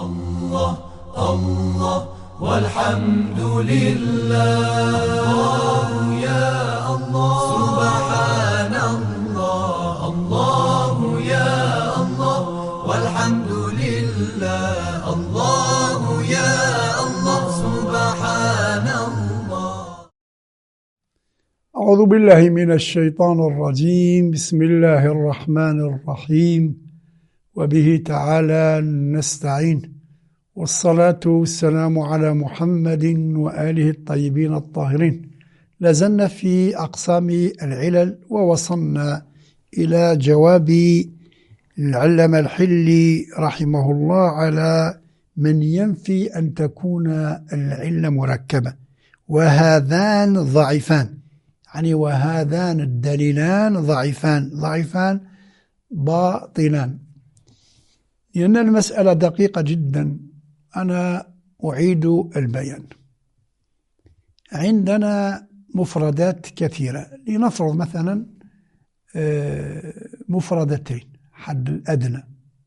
الله الله والحمد لله، الله يا الله سبحان الله، الله يا الله والحمد لله، الله يا الله سبحان الله. أعوذ بالله من الشيطان الرجيم. بسم الله الرحمن الرحيم، وبه تعالى نستعين، والصلاة والسلام على محمد وآله الطيبين الطاهرين. لازلنا في أقسام العلل، ووصلنا إلى جواب العلامة الحلي رحمه الله على من ينفي أن تكون العلة مركبة، وهذان ضعيفان، يعني وهذان الدليلان ضعيفان باطلان، لأن المسألة دقيقة جدا. أنا أعيد البيان. عندنا مفردات كثيرة، لنفرض مثلا مفردتين حد الأدنى.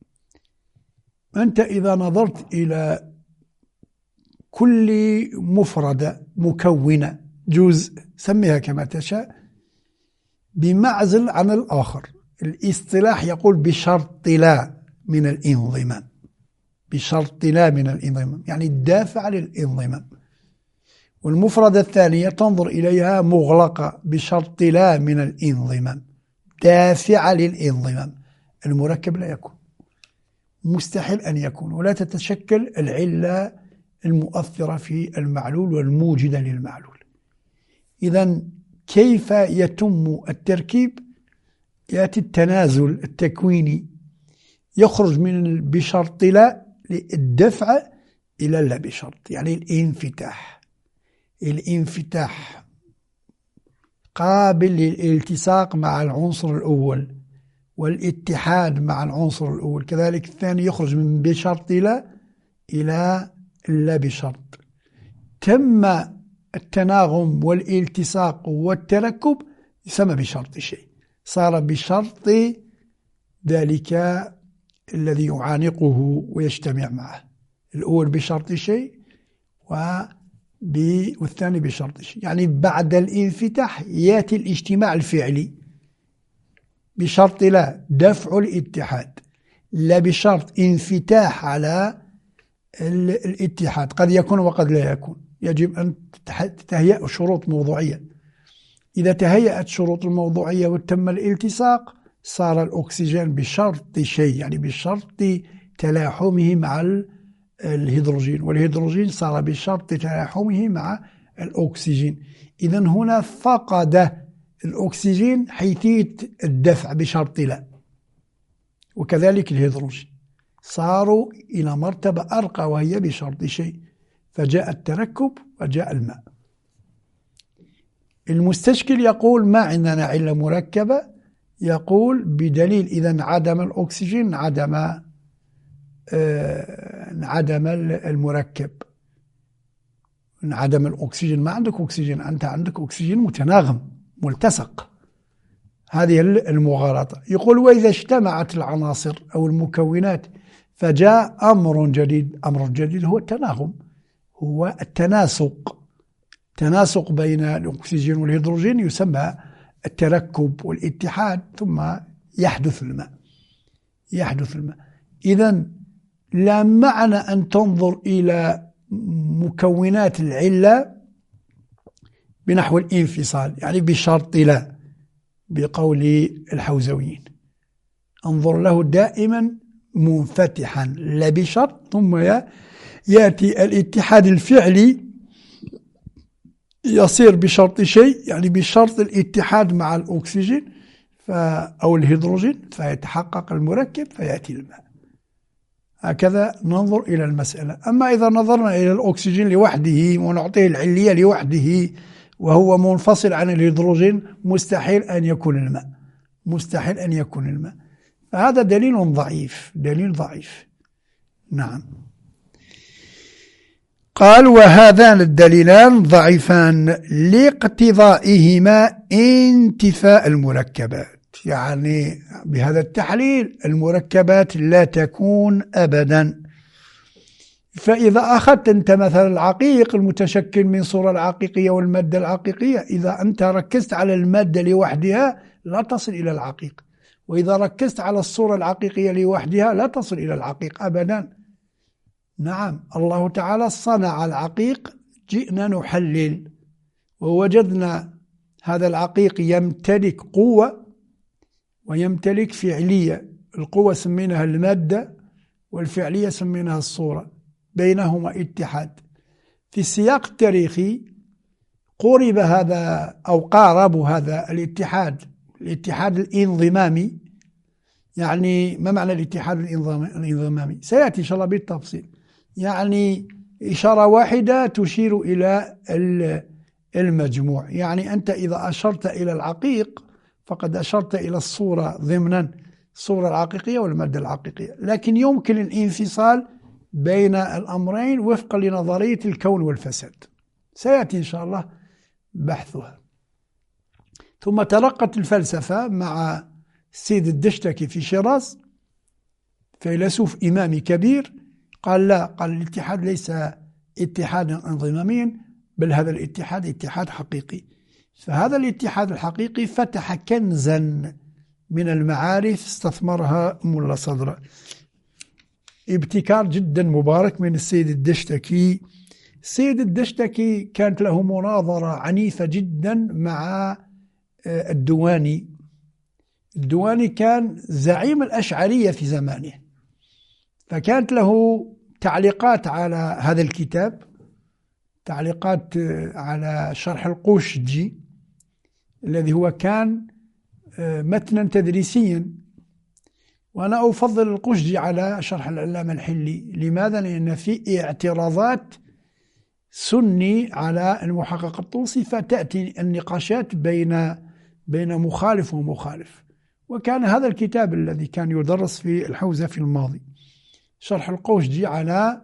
أنت إذا نظرت إلى كل مفردة مكونة جزء، سميها كما تشاء، بمعزل عن الآخر، الاصطلاح يقول بشرط لا من الانضمام، بشرط لا من الانضمام، يعني الدافع للانضمام. والمفردة الثانية تنظر إليها مغلقة بشرط لا من الانضمام، دافعة للانضمام. المركب لا يكون، مستحيل أن يكون، ولا تتشكل العلة المؤثرة في المعلول والموجدة للمعلول. إذن كيف يتم التركيب؟ يأتي التنازل التكويني، يخرج من بشرط لا للدفع إلى لا بشرط، يعني الانفتاح قابل للالتصاق مع العنصر الأول، والاتحاد مع العنصر الأول. كذلك الثاني يخرج من بشرط لا إلى لا بشرط. تم التناغم والالتصاق والتركب، يسمى بشرط شيء، صار بشرط ذلك الذي يعانقه ويجتمع معه. الأول بشرط شيء والثاني بشرط شيء، يعني بعد الانفتاح يأتي الاجتماع الفعلي بشرط لا دفع الاتحاد، لا بشرط انفتاح على الاتحاد. قد يكون وقد لا يكون، يجب أن تتهيأ شروط موضوعية. إذا تهيأت شروط الموضوعية وتم الالتصاق، صار الأكسجين بشرط شيء، يعني بشرط تلاحمه مع الهيدروجين، والهيدروجين صار بشرط تلاحمه مع الأكسجين. إذن هنا فقد الأكسجين حيثية الدفع بشرط لا، وكذلك الهيدروجين صاروا إلى مرتبة أرقى وهي بشرط شيء، فجاء التركب وجاء الماء. المستشكل يقول ما عندنا علة مركبة، يقول بدليل إذا عدم الأكسجين عدم المركب، عدم الأكسجين. ما عندك أكسجين، أنت عندك أكسجين متناغم ملتصق، هذه المغالطة. يقول وإذا اجتمعت العناصر أو المكونات فجاء أمر جديد. أمر جديد هو التناغم، هو التناسق بين الأكسجين والهيدروجين، يسمى التركب والاتحاد، ثم يحدث الماء. إذن لا معنى أن تنظر إلى مكونات العلة بنحو الانفصال، يعني بشرط لا، بقول الحوزويين. انظر له دائما منفتحا لا بشرط، ثم يأتي الاتحاد الفعلي يصير بشرط شيء، يعني بشرط الاتحاد مع الأكسجين أو الهيدروجين، فيتحقق المركب فيأتي الماء. هكذا ننظر إلى المسألة. أما إذا نظرنا إلى الأكسجين لوحده ونعطيه العلية لوحده وهو منفصل عن الهيدروجين، مستحيل أن يكون الماء، فهذا دليل ضعيف. نعم. قال وهذان الدليلان ضعيفان لاقتضائهما انتفاء المركبات، بهذا التحليل المركبات لا تكون أبدا. فإذا أخذت أنت مثلا العقيق المتشكل من صورة العقيقية والمادة العقيقية، إذا أنت ركزت على المادة لوحدها لا تصل إلى العقيق، وإذا ركزت على الصورة العقيقية لوحدها لا تصل إلى العقيق أبدا. نعم، الله تعالى صنع العقيق، جئنا نحلل ووجدنا هذا العقيق يمتلك قوة ويمتلك فعلية. القوة سميناها المادة والفعلية سميناها الصورة، بينهما اتحاد. في السياق التاريخي قرب هذا أو قارب هذا الاتحاد الانضمامي. يعني ما معنى الاتحاد الانضمامي؟ سيأتي إن شاء الله بالتفصيل. يعني إشارة واحدة تشير إلى المجموع. يعني أنت إذا أشرت إلى العقيق فقد أشرت إلى الصورة ضمنا، الصورة العقيقية والمادة العقيقية، لكن يمكن الانفصال بين الأمرين وفقا لنظرية الكون والفساد، سيأتي إن شاء الله بحثها. ثم ترقت الفلسفة مع السيد الدشتكي في شيراز، فيلسوف إمامي كبير، قال لا، قال الاتحاد ليس اتحادا انضماميا، بل هذا الاتحاد اتحاد حقيقي. فهذا الاتحاد الحقيقي فتح كنزا من المعارف استثمرها ملا صدر. ابتكار جدا مبارك من السيد الدشتكي. السيد الدشتكي كانت له مناظرة عنيفة جدا مع الدواني. الدواني كان زعيم الأشعرية في زمانه، فكانت له تعليقات على هذا الكتاب، تعليقات على شرح القوشجي الذي هو كان متنا تدريسيا. وأنا أفضل القوشجي على شرح العلامة الحلي. لماذا؟ لأن في اعتراضات سني على المحقق الطوسي، فتأتي النقاشات بين مخالف ومخالف. وكان هذا الكتاب الذي كان يدرس في الحوزة في الماضي، شرح القوشجي على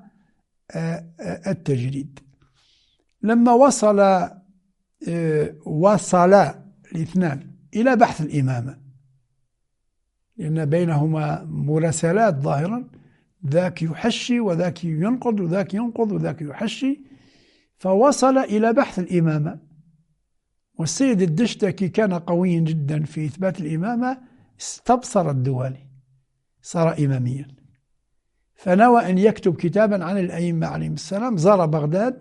التجريد. لما وصل الاثنان إلى بحث الإمامة، لأن بينهما مراسلات ظاهرا، ذاك يحشي وذاك ينقض وذاك ينقض وذاك يحشي، فوصل إلى بحث الإمامة. والسيد الدشتكي كان قويا جدا في إثبات الإمامة، استبصر الدواني، صار إماميا، فنوى أن يكتب كتابا عن الأئمة عليهم السلام. زار بغداد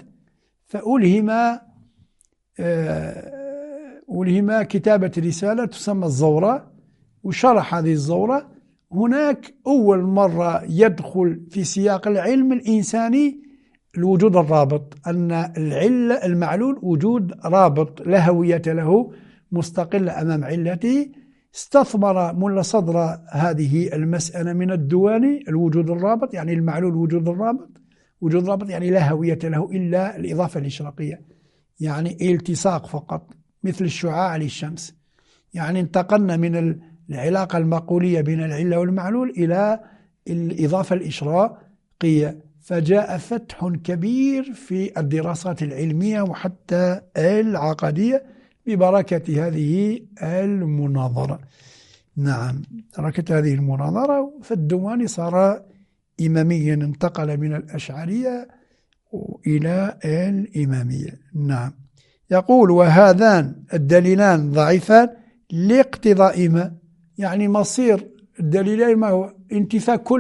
ألهم كتابة رسالة تسمى الزورة، وشرح هذه الزورة. هناك أول مرة يدخل في سياق العلم الإنساني الوجود الرابط، أن العلة المعلول وجود رابط لا هوية له، مستقل أمام علته. استثمر ملا صدر هذه المسألة من الدواني، الوجود الرابط يعني المعلول وجود الرابط، وجود رابط يعني لا هوية له إلا الإضافة الإشراقية، يعني التصاق فقط مثل الشعاع للشمس. يعني انتقلنا من العلاقة المقولية بين العلة والمعلول إلى الإضافة الإشراقية. فجاء فتح كبير في الدراسات العلمية وحتى العقدية ببركة هذه المناظرة. نعم، بركة هذه المناظرة، فالدواني صار إماميا، انتقل من الأشعرية إلى الإمامية. نعم. يقول: وهذان الدليلان ضعيفان لاقتضائهما، يعني مصير الدليلين ما هو؟ انتفاء كل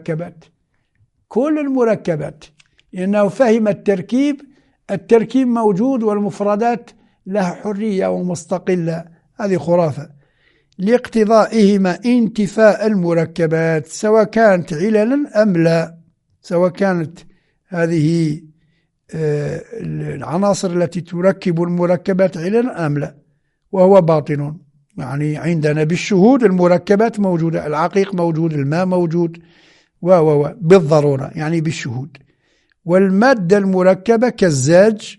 المركبات، لأنه فهم التركيب موجود والمفردات لها حرية ومستقلة، هذه خرافة. لاقتضائهما انتفاء المركبات، سواء كانت عللا أم لا، سواء كانت هذه العناصر التي تركب المركبات عللا أم لا، وهو باطن. يعني عندنا بالشهود المركبات موجودة، العقيق موجود، الماء موجود، بالضرورة يعني بالشهود. والمادة المركبة كالزاج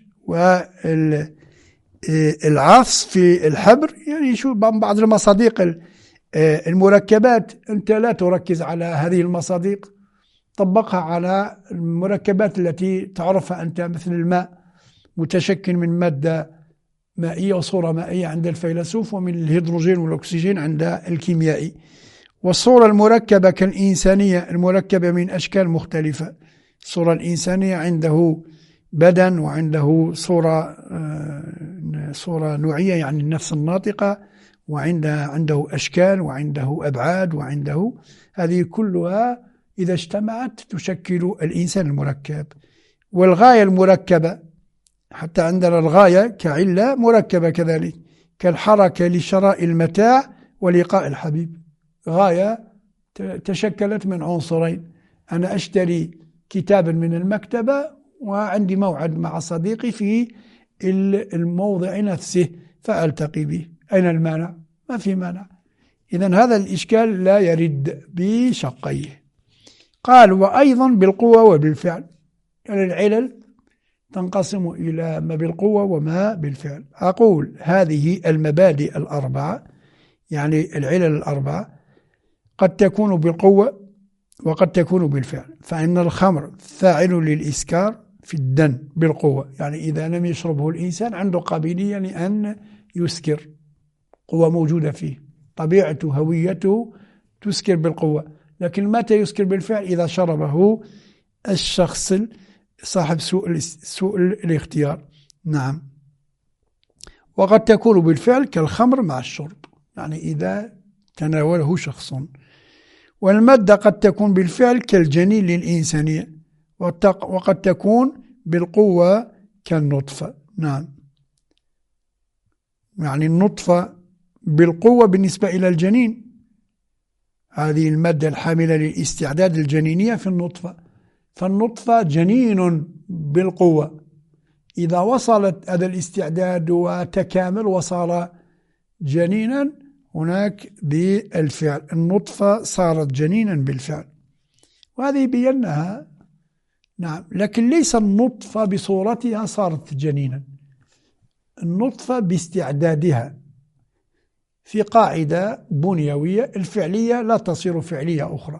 والعفص في الحبر، يعني شو بعض المصادق المركبات أنت لا تركز على هذه المصادق، طبقها على المركبات التي تعرفها أنت، مثل الماء متشكل من مادة مائية وصورة مائية عند الفيلسوف، ومن الهيدروجين والأكسجين عند الكيميائي. والصورة المركبة كالإنسانية المركبة من أشكال مختلفة، الصورة الإنسانية عنده بدن وعنده صورة نوعية يعني النفس الناطقة، وعنده أشكال وعنده أبعاد وعنده، هذه كلها إذا اجتمعت تشكل الإنسان المركب. والغاية المركبة حتى عندنا الغاية كعلة مركبة كذلك، كالحركة لشراء المتاع ولقاء الحبيب، غاية تشكلت من عنصرين، أنا أشتري كتابا من المكتبة وعندي موعد مع صديقي في الموضع نفسه فألتقي به، أين المانع؟ ما في مانع. إذن هذا الإشكال لا يرد بشقيه. قال وأيضا بالقوة وبالفعل، يعني العلل تنقسم إلى ما بالقوة وما بالفعل. أقول هذه المبادئ الأربعة يعني العلل الأربعة قد تكون بالقوة وقد تكون بالفعل. فإن الخمر فاعل للإسكار في الدم بالقوة، يعني إذا لم يشربه الإنسان عنده قابلية لأن يسكر، قوة موجودة فيه، طبيعته هويته تسكر بالقوة. لكن متى يسكر بالفعل؟ إذا شربه الشخص صاحب سوء الاختيار. نعم. وقد تكون بالفعل كالخمر مع الشرب، يعني إذا تناوله شخص. والمادة قد تكون بالفعل كالجنين للإنسانية، وقد تكون بالقوة كالنطفة. نعم، يعني النطفة بالقوة بالنسبة إلى الجنين، هذه المادة الحاملة للاستعداد الجنينية في النطفة، فالنطفة جنين بالقوة. إذا وصلت هذا الاستعداد وتكامل وصار جنينا هناك بالفعل، النطفة صارت جنينا بالفعل، وهذه بينها. نعم، لكن ليس النطفة بصورتها صارت جنينا، النطفة باستعدادها في قاعدة بنيوية، الفعلية لا تصير فعلية أخرى.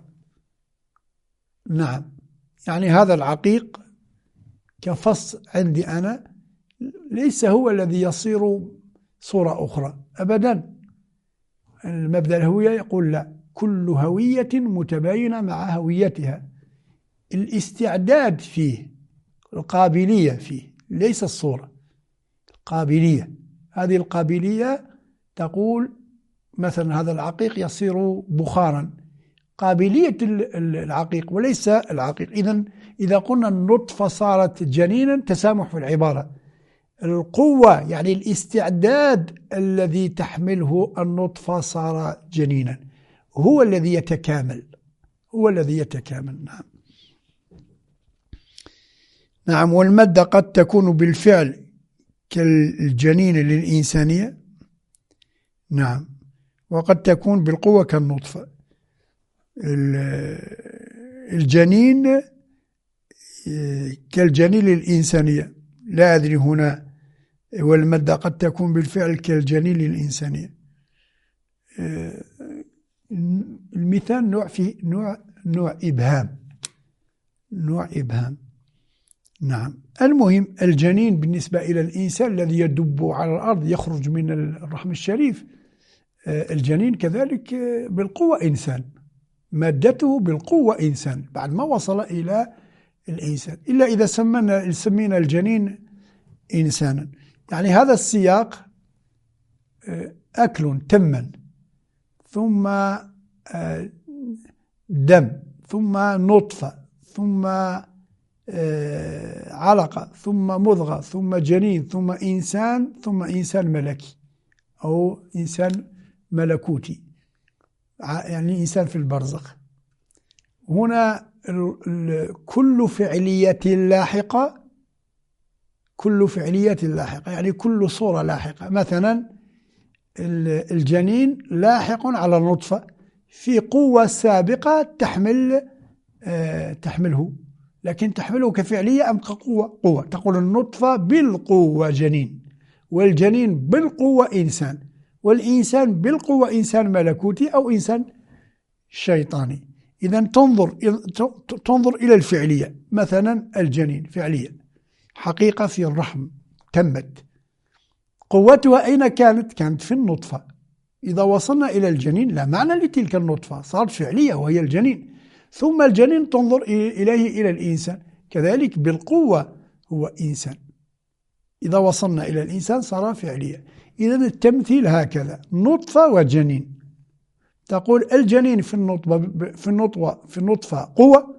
نعم، يعني هذا العقيق كفص عندي أنا ليس هو الذي يصير صورة أخرى أبدا. المبدأ الهوية يقول لا، كل هوية متباينة مع هويتها، الاستعداد فيه، القابلية فيه، ليس الصورة، القابلية. هذه القابلية تقول مثلا هذا العقيق يصير بخارا، قابلية العقيق وليس العقيق. إذا قلنا النطفة صارت جنينا تسامح في العبارة، القوة يعني الاستعداد الذي تحمله النطفة صار جنينا، هو الذي يتكامل، هو الذي يتكامل. نعم. نعم. والمادة قد تكون بالفعل كالجنين للإنسانية. نعم. وقد تكون بالقوة كالنطفة. الجنين كالجنين للإنسانية، لا أدري هنا. والمادة قد تكون بالفعل كالجنين للإنسانية. المثال نوع في نوع إبهام، نوع إبهام. نعم. المهم الجنين بالنسبة إلى الإنسان الذي يدب على الأرض يخرج من الرحم الشريف، الجنين كذلك بالقوة إنسان، مادته بالقوة إنسان بعد ما وصل إلى الإنسان، إلا إذا سمينا الجنين إنسانا. يعني هذا السياق أكل تما، ثم دم، ثم نطفة، ثم علقة، ثم مضغة، ثم جنين، ثم إنسان، ثم إنسان ملكي أو إنسان ملكوتي، يعني إنسان في البرزخ. هنا كل فعلية لاحقة، كل فعلية لاحقة يعني كل صورة لاحقة. مثلا الجنين لاحق على النطفة في قوة سابقة تحمله، لكن تحمله كفعلية أم كقوة؟ قوة. تقول النطفة بالقوة جنين، والجنين بالقوة إنسان، والإنسان بالقوة إنسان ملكوتي أو إنسان شيطاني. إذن تنظر إلى الفعلية. مثلا الجنين فعلية، حقيقة في الرحم تمت، قوتها أين كانت؟ كانت في النطفة. إذا وصلنا إلى الجنين لا معنى لتلك النطفة، صارت فعلية وهي الجنين. ثم الجنين تنظر إليه إلى الإنسان، كذلك بالقوة هو إنسان. إذا وصلنا إلى الإنسان صار فعليا. إذا التمثيل هكذا: نطفة وجنين. تقول الجنين في النطفة قوة،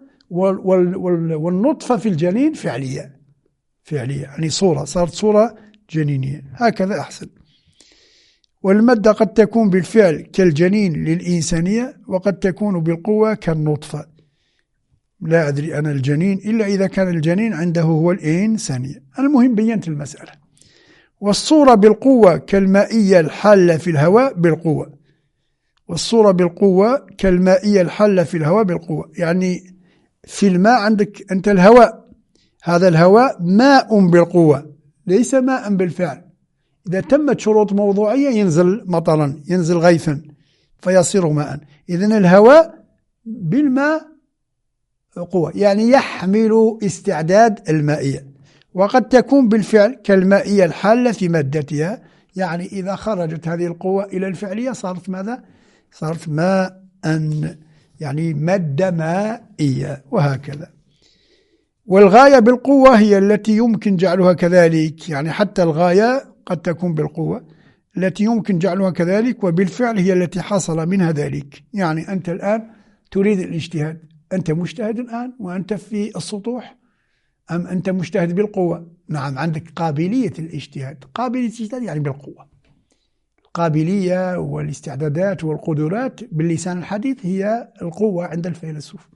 والنطفة في الجنين فعلية يعني صارت صورة جنينية. هكذا أحسن. والمادة قد تكون بالفعل كالجنين للإنسانية، وقد تكون بالقوة كالنطفة. لا أدري أنا الجنين إلا إذا كان الجنين عنده هو الإنسانية. المهم بينت المسألة. والصورة بالقوة كالمائية الحالة في الهواء بالقوة. والصورة بالقوة كالمائية الحالة في الهواء بالقوة، يعني في الماء عندك أنت الهواء، هذا الهواء ماء بالقوة ليس ماء بالفعل. إذا تمت شروط موضوعية ينزل مطرا، ينزل غيثا فيصير ماء. إذن الهواء بالماء قوة، يعني يحمل استعداد المائية. وقد تكون بالفعل كالمائية الحالة في مادتها، يعني إذا خرجت هذه القوة إلى الفعلية صارت ماذا؟ صارت ماء، يعني مادة مائية، وهكذا. والغاية بالقوة هي التي يمكن جعلها كذلك، يعني حتى الغاية قد تكون بالقوة التي يمكن جعلها كذلك، وبالفعل هي التي حصل منها ذلك. يعني أنت الآن تريد الاجتهاد، أنت مجتهد الآن وأنت في السطوح، أم أنت مجتهد بالقوة؟ نعم، عندك قابلية الاجتهاد. قابلية الاجتهاد يعني بالقوة. القابلية والاستعدادات والقدرات باللسان الحديث هي القوة عند الفيلسوف.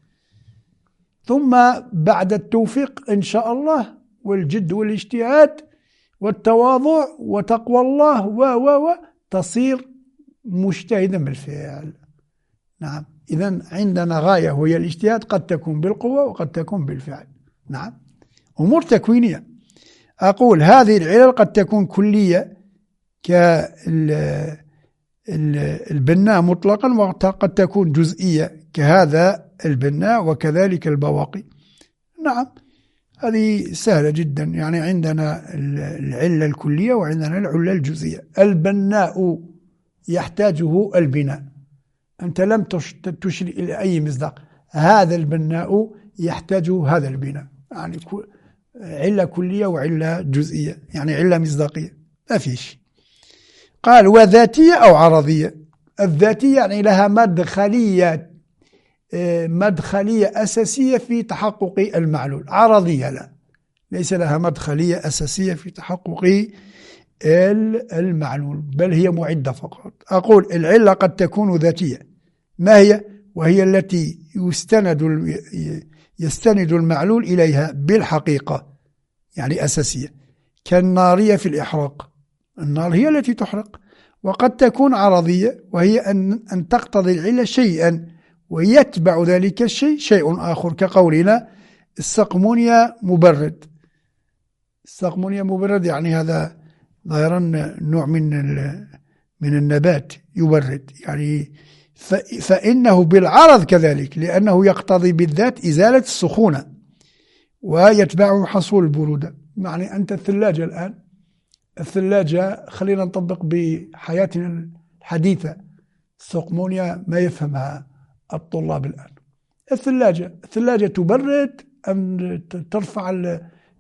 ثم بعد التوفيق إن شاء الله والجد والاجتهاد والتواضع وتقوى الله تصير مجتهدا بالفعل. نعم، إذن عندنا غاية وهي الاجتهاد، قد تكون بالقوة وقد تكون بالفعل. نعم، أمور تكوينية. أقول هذه العلل قد تكون كلية كالبناء مطلقا، وقد تكون جزئية كهذا البناء، وكذلك البواقي. نعم، هذه سهلة جدا. يعني عندنا العلة الكلية وعندنا العلة الجزئية. البناء يحتاجه البناء، أنت لم تشر إلى أي مصداق. هذا البناء يحتاج هذا البناء، يعني علة كلية وعلة جزئية، يعني علة مصداقية ما فيش. قال وذاتية أو عرضية. الذاتية يعني لها مدخلية أساسية في تحقق المعلول. عرضية لا، ليس لها مدخلية أساسية في تحقق المعلول، بل هي معدة فقط. أقول العلة قد تكون ذاتية. ما هي؟ وهي التي يستند المعلول إليها بالحقيقة، يعني أساسية، كالنارية في الإحراق. النار هي التي تحرق. وقد تكون عرضية، وهي أن تقتضي العلة شيئا ويتبع ذلك الشيء شيء آخر، كقولنا السقمونيا مبرد. السقمونيا مبرد يعني هذا ظاهرا نوع من النبات يبرد، يعني فإنه بالعرض كذلك، لأنه يقتضي بالذات إزالة السخونة ويتبعه حصول البرودة. يعني أنت الثلاجة الآن، الثلاجة خلينا نطبق بحياتنا الحديثة، السقمونيا ما يفهمها الطلاب الآن. الثلاجة تبرد أم ترفع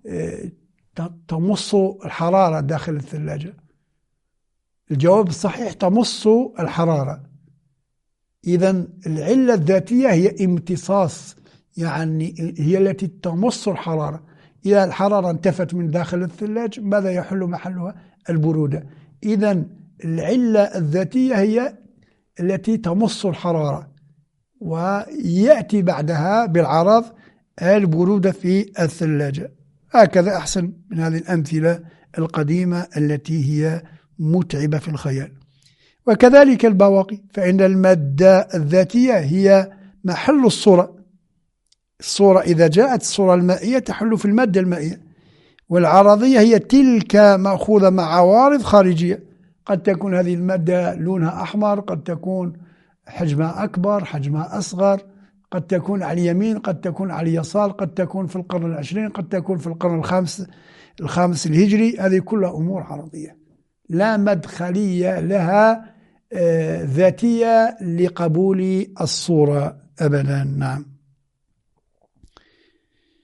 تمص الحرارة داخل الثلاجة؟ الجواب الصحيح تمص الحرارة. إذن العلة الذاتية هي امتصاص، يعني هي التي تمص الحرارة. إذا الحرارة انتفت من داخل الثلاج ماذا يحل محلها؟ البرودة. إذن العلة الذاتية هي التي تمص الحرارة، ويأتي بعدها بالعرض البرودة في الثلاجة. هكذا أحسن من هذه الأمثلة القديمة التي هي متعبة في الخيال. وكذلك البواقي، فإن المادة الذاتية هي محل الصورة. الصورة إذا جاءت الصورة المائية تحل في المادة المائية. والعرضية هي تلك مأخوذة مع عوارض خارجية، قد تكون هذه المادة لونها أحمر، قد تكون حجمها أكبر، حجمها أصغر، قد تكون على اليمين، قد تكون على اليسار، قد تكون في القرن العشرين، قد تكون في القرن الخامس الهجري. هذه كلها أمور عرضية لا مدخلية لها ذاتية لقبول الصورة أبدا. نعم.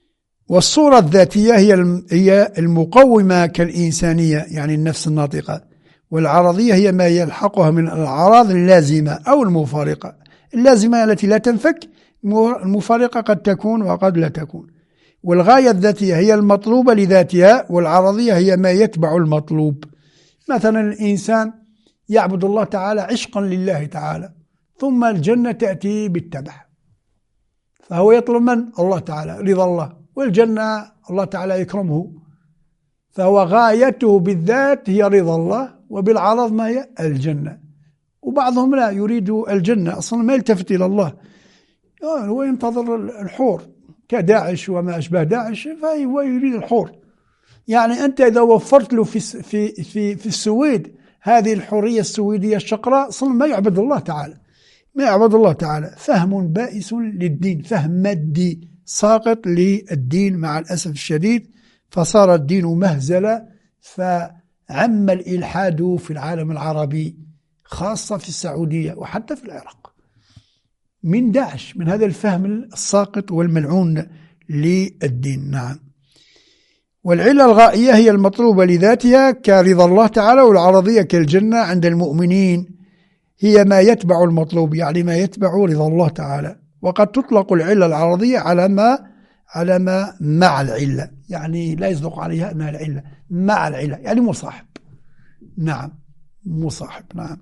والصورة الذاتية هي المقومة كالإنسانية يعني النفس الناطقة، والعرضية هي ما يلحقها من الأعراض اللازمة أو المفارقة. اللازمة التي لا تنفك، المفارقة قد تكون وقد لا تكون. والغاية الذاتية هي المطلوبة لذاتها، والعرضية هي ما يتبع المطلوب. مثلا الإنسان يعبد الله تعالى عشقا لله تعالى، ثم الجنة تأتي بالتبع، فهو يطلب من؟ الله تعالى، رضا الله، والجنة الله تعالى يكرمه، فهو غايته بالذات هي رضا الله، وبالعرض ما هي؟ الجنة. وبعضهم لا يريد الجنة أصلا، ما يلتفت إلى الله، هو ينتظر الحور كداعش وما أشبه داعش، فهو يريد الحور. يعني أنت إذا وفرت له في السويد هذه الحرية السويدية الشقراء، أصلا ما يعبد الله تعالى، ما يعبد الله تعالى. فهم بائس للدين، فهم مادي ساقط للدين مع الأسف الشديد، فصار الدين مهزلة، فعم الإلحاد في العالم العربي خاصة في السعودية وحتى في العراق من داعش، من هذا الفهم الساقط والملعون للدين. نعم. والعلة الغائية هي المطلوبة لذاتها كرضا الله تعالى، والعرضية كالجنة عند المؤمنين هي ما يتبع المطلوب، يعني ما يتبع رضا الله تعالى. وقد تطلق العلة العرضية على ما مع العلة، يعني لا يصدق عليها أنها العلة، مع العلة يعني مصاحب. نعم، مصاحب. نعم.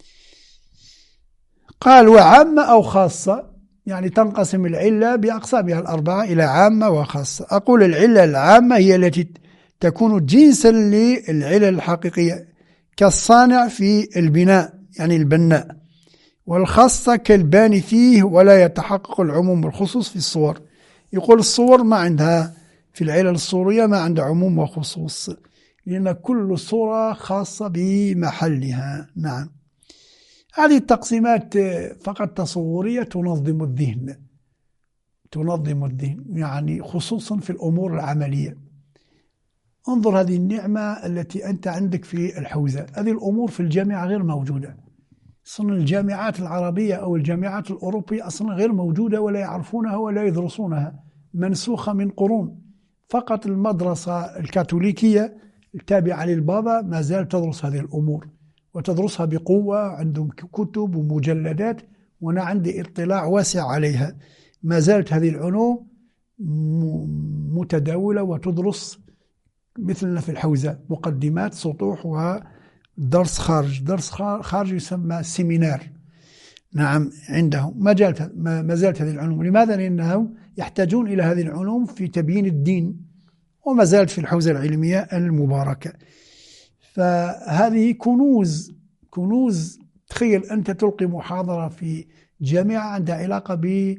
قال وعامة أو خاصة، يعني تنقسم العلة بأقسامها الأربعة إلى عامة وخاصة. أقول العلة العامة هي التي تكون جنسا للعلة الحقيقية كالصانع في البناء يعني البناء، والخاصة كالباني فيه، ولا يتحقق العموم والخصوص في الصور. يقول الصور ما عندها في العلل الصورية ما عندها عموم وخصوص، لأن كل صورة خاصة بمحلها. نعم. هذه التقسيمات فقط تصورية تنظم الذهن يعني خصوصا في الأمور العملية. انظر هذه النعمة التي أنت عندك في الحوزة، هذه الأمور في الجامعة غير موجودة أصلا. الجامعات العربية أو الجامعات الأوروبية أصلا غير موجودة، ولا يعرفونها ولا يدرسونها، منسوخة من قرون. فقط المدرسة الكاثوليكية التابعة للبابا ما زالت تدرس هذه الأمور وتدرسها بقوة، عندهم كتب ومجلدات، وأنا عندي اطلاع واسع عليها. ما زالت هذه العلوم متداولة وتدرس مثلنا في الحوزة، مقدمات، سطوح، ودرس خارج. درس خارج يسمى سيمينار. نعم، عندهم ما زالت هذه العلوم. لماذا؟ لأنهم يحتاجون إلى هذه العلوم في تبيين الدين، وما زالت في الحوزة العلمية المباركة. فهذه كنوز. تخيل أنت تلقي محاضرة في جامعة عندها علاقة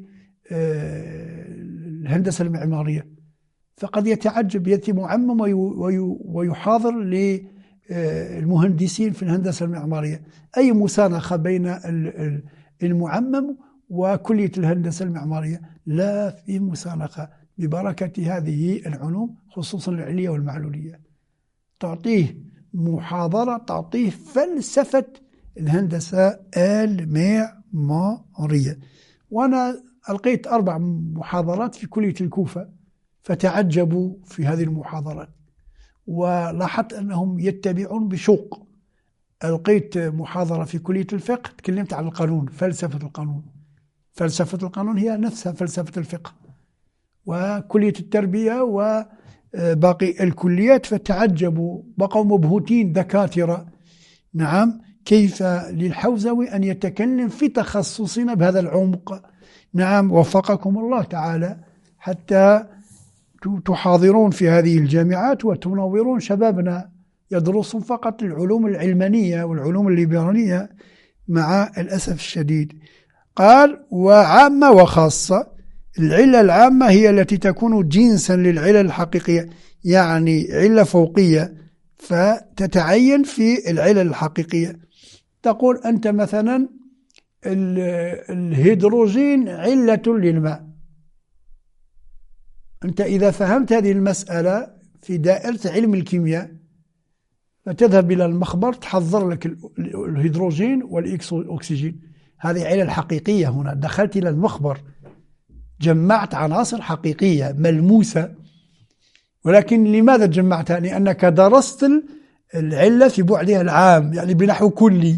بالهندسة المعمارية، فقد يتعجب يأتي معمم ويحاضر للمهندسين في الهندسة المعمارية. أي مسانخة بين المعمم وكلية الهندسة المعمارية؟ لا في مسانخة، ببركة هذه العلوم خصوصا العلية والمعلولية. تعطيه محاضرة تعطيه فلسفة الهندسة المعمارية. وأنا ألقيت 4 محاضرات في كلية الكوفة، فتعجبوا في هذه المحاضرات، ولاحظت أنهم يتبعون بشوق. ألقيت محاضرة في كلية الفقه، تكلمت عن القانون، فلسفة القانون. فلسفة القانون هي نفسها فلسفة الفقه. وكلية التربية وباقي الكليات، فتعجبوا، بقوا مبهوتين دكاترة. نعم، كيف للحوزوي أن يتكلم في تخصصنا بهذا العمق؟ نعم، وفقكم الله تعالى حتى تحاضرون في هذه الجامعات وتنورون شبابنا يدرسون فقط العلوم العلمانية والعلوم الليبرالية مع الأسف الشديد. قال وعامة وخاصة. العلة العامة هي التي تكون جنسا للعلة الحقيقية، يعني علة فوقية فتتعين في العلة الحقيقية. تقول أنت مثلا الهيدروجين علة للماء. أنت إذا فهمت هذه المسألة في دائرة علم الكيمياء، فتذهب إلى المخبر تحضر لك الهيدروجين والأكسجين. هذه علة الحقيقية. هنا دخلت إلى المخبر، جمعت عناصر حقيقية ملموسة ولكن لماذا جمعتها؟ لأنك درست العلة في بعدها العام، يعني بنحو كلي.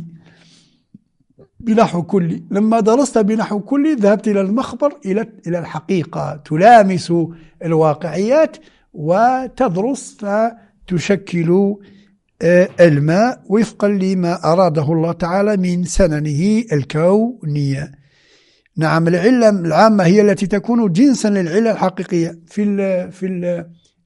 لما درست بنحو كلي ذهبت إلى المخبر، إلى الحقيقة، تلامس الواقعيات وتدرس فتشكل الماء وفقا لما أراده الله تعالى من سننه الكونية. نعم، العلة العامة هي التي تكون جنسا للعلة الحقيقية. في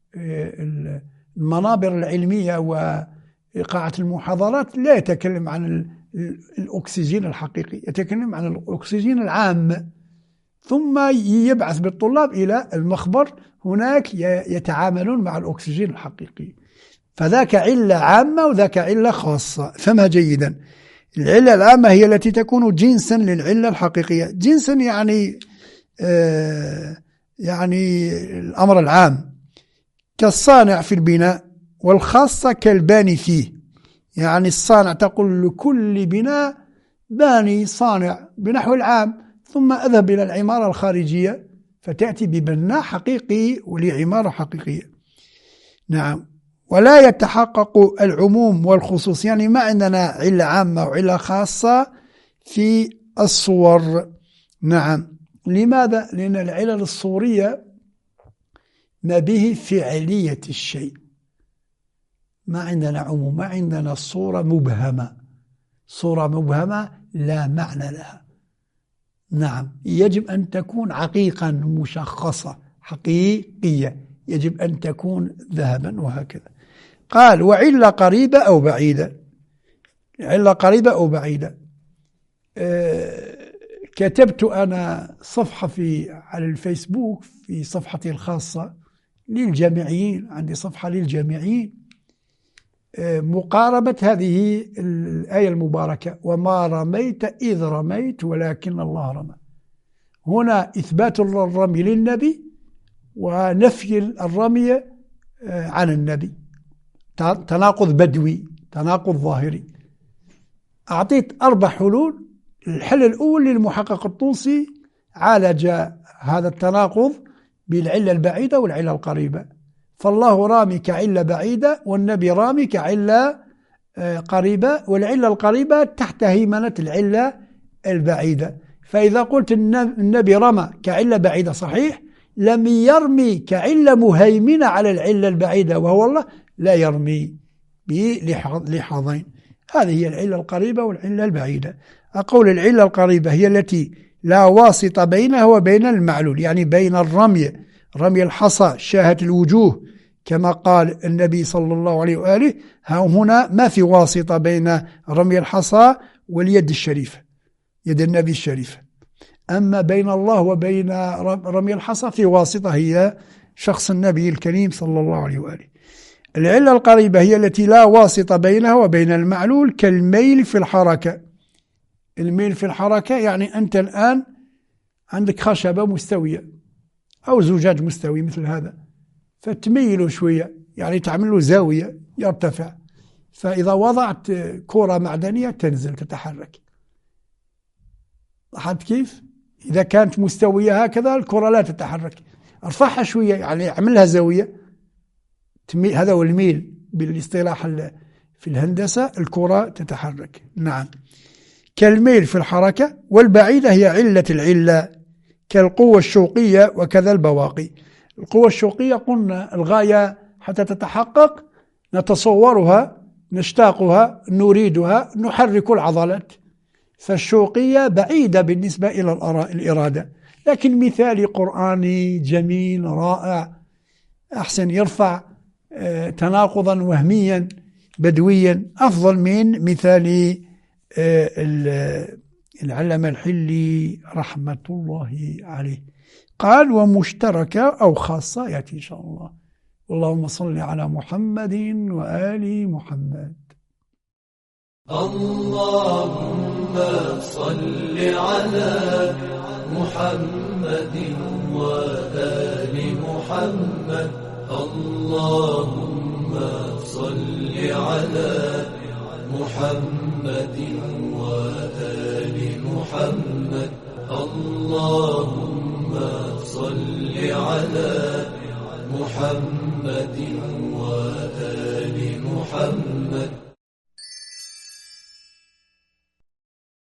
المنابر العلمية وإيقاعة المحاضرات لا يتكلم عن الأكسجين الحقيقي، يتكلم عن الأكسجين العام، ثم يبعث بالطلاب إلى المخبر، هناك يتعاملون مع الأكسجين الحقيقي. فذاك علة عامة وذاك علة خاصة، فهمها جيدا. العلة العامة هي التي تكون جنسا للعلة الحقيقية. جنسا يعني الأمر العام كالصانع في البناء، والخاصة كالباني فيه. يعني الصانع تقول لكل بناء باني صانع بنحو العام، ثم أذهب إلى العمارة الخارجية فتأتي ببناء حقيقي ولعمارة حقيقية. نعم، ولا يتحقق العموم والخصوص، يعني ما عندنا علة عامة وعلة خاصة في الصور. نعم، لماذا؟ لأن العلل الصورية ما به فعلية الشيء، ما عندنا عموم، ما عندنا صورة مبهمة. صورة مبهمة لا معنى لها. نعم، يجب أن تكون عقيقا مشخصة حقيقية، يجب أن تكون ذهبا، وهكذا. قال وعلة قريبة أو بعيدة. علة قريبة أو بعيدة، كتبت أنا صفحة على الفيسبوك في صفحتي الخاصة للجامعيين، عندي صفحة للجامعيين، مقاربة هذه الآية المباركة: وما رميت إذ رميت ولكن الله رمى. هنا إثبات الرمي للنبي ونفي الرمي عن النبي، تناقض بدوي، تناقض ظاهري. أعطيت 4 حلول. الحل الأول للمحقق الطوسي عالج هذا التناقض بالعلة البعيدة والعلة القريبة، فالله رامي كعلة بعيدة والنبي رامي كعلة قريبة، والعلة القريبة تحت هيمنة العلة البعيدة. فإذا قلت النبي رمى كعلة بعيدة صحيح، لم يرمي كعلة مهيمنة على العلة البعيدة وهو الله، لا يرمي بلحظين. هذه هي العلة القريبة والعلة البعيدة. أقول العلة القريبة هي التي لا واسطة بينها وبين المعلول، يعني بين رمي الحصى شاهة الوجوه كما قال النبي صلى الله عليه وآله، هنا ما في واسطة بين رمي الحصى واليد الشريفة، يد النبي الشريفة. أما بين الله وبين رمي الحصى في واسطة، هي شخص النبي الكريم صلى الله عليه وآله. العلة القريبة هي التي لا واسطة بينها وبين المعلول، كالميل في الحركة. الميل في الحركة يعني أنت الآن عندك خشبة مستوية أو زجاج مستوي مثل هذا، فتميله شوية، يعني تعمل له زاوية يرتفع، فإذا وضعت كرة معدنية تنزل تتحرك. لاحظت كيف؟ إذا كانت مستوية هكذا الكرة لا تتحرك، ارفعها شوية، يعني اعملها زاوية، هذا هو الميل بالاصطلاح في الهندسة، الكرة تتحرك. نعم، كالميل في الحركة. والبعيدة هي علة العلة، كالقوة الشوقية وكذا البواقي. القوة الشوقية قلنا الغاية حتى تتحقق نتصورها، نشتاقها، نريدها، نحرك العضلات، فالشوقية بعيدة بالنسبة إلى الإرادة. لكن مثال قرآني جميل رائع أحسن، يرفع تناقضا وهميا بدويا أفضل من مثال العلامة الحلي رحمة الله عليه. قال ومشتركة أو خاصة يأتي إن شاء الله. اللهم صل على محمد وآل محمد. اللهم صل على محمد وآل محمد. اللهم صل على محمد وآل محمد. اللهم صل على محمد محمد وآل محمد.